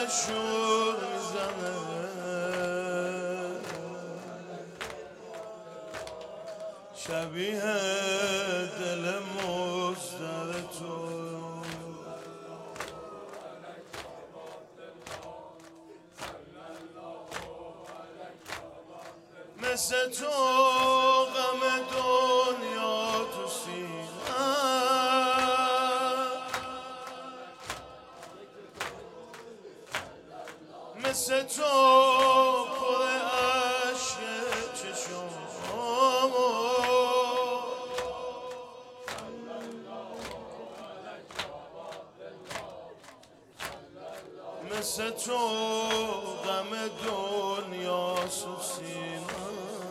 شور میزنه شبیه دل مزدر تو مثل تو غم دنیا تو سینه مثل تو پر عشق چشمام مثل تو غم دنیا تو سینه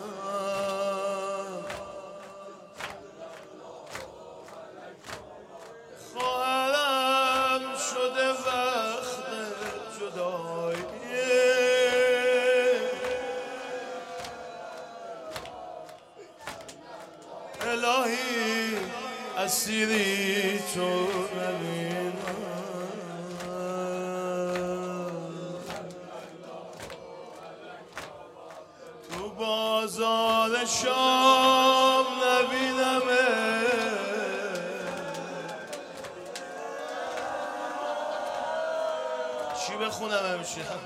خواهرم شده وقت جدایی الهی اسیری تو نبینم تو بازار شام نبینمه چی بخونم امشب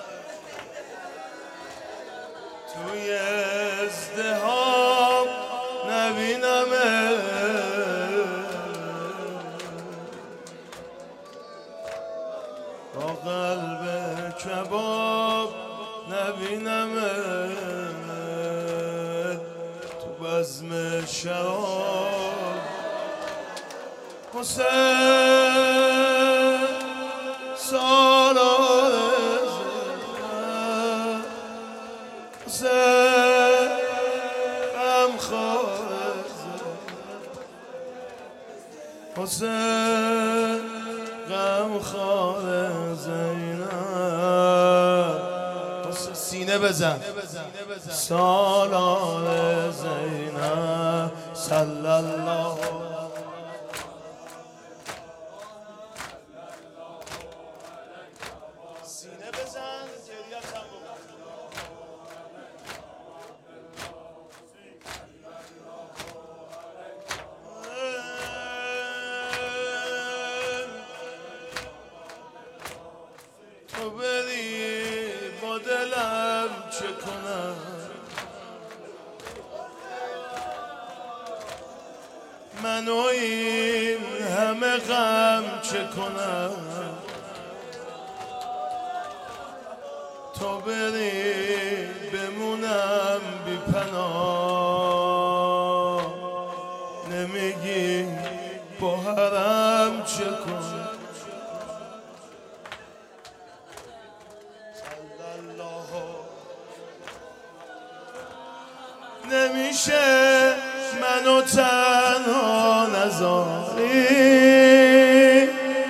توی ازدهام نبینمه با قلب کباب نبینمه تو بزم شراب حسین سالار حسین غمخوار حسین غمخوار زینب حسین سینه بزن سالار زینب صلی الله سینه بزن گریت هم تو بری با دلم چه کنم من و این همه غم چه کنم تو بری بمونم بی پناه نمیگی با حرم چه کنم نمیشه منو تنها نذاری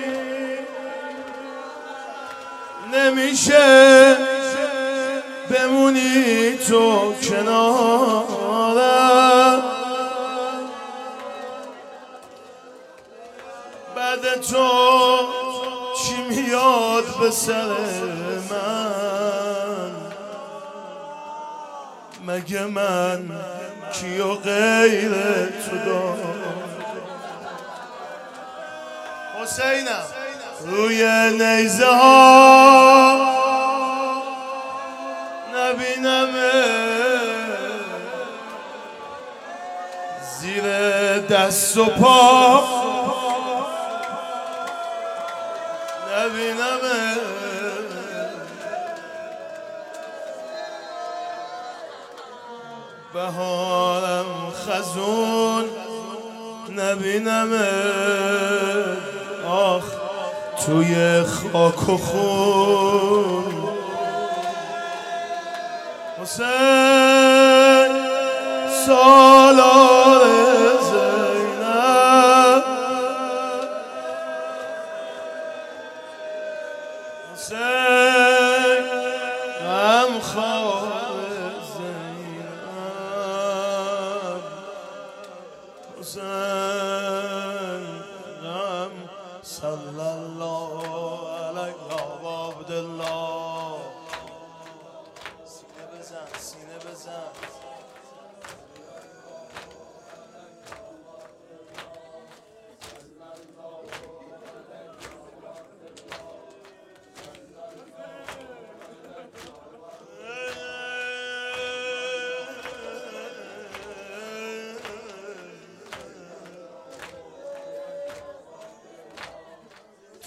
نمیشه بمونی تو کنارم بعد تو چی میاد به سر من مگه من کیو غیر تو دارم حسینم روی نیزه ها نبینمه زیر دست و پا نبینمه بهارم خزون نبینمه آخ توی خاک و خون حسین سالار زینب حسین غمخوار زینب حسین غم صلی الله علیه و عبدالله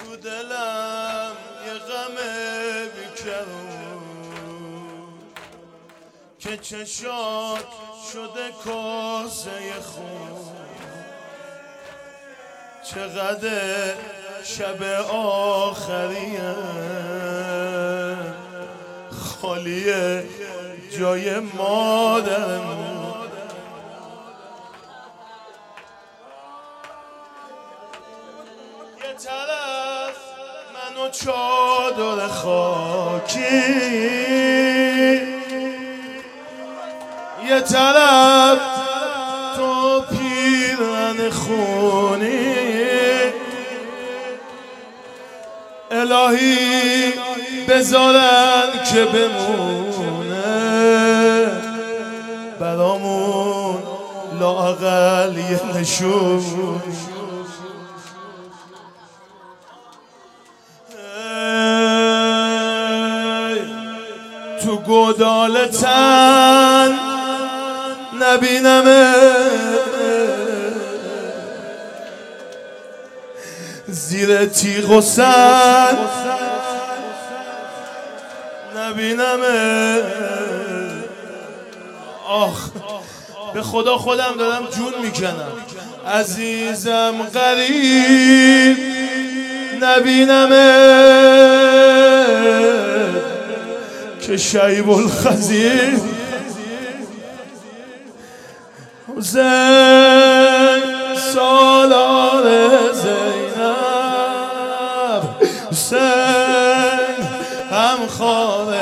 تو دلم یه غم بیکرون که چشات شده کاسه خون. چقدر شب آخریه خالیه جای مادرمون. یه طرف من و چادر خاکی، یه طرف تو پیرن خونی. الهی بذارن که بمونه برامون لااقل یه نشون. تو گودال تن نبینمه، زیر تیغ و سن نبینمه. آخ به خدا خودم دارم جون میکنم. عزیزم غریب نبینمه که شیب الخزیر حسین سالار زینب، حسین هم خانه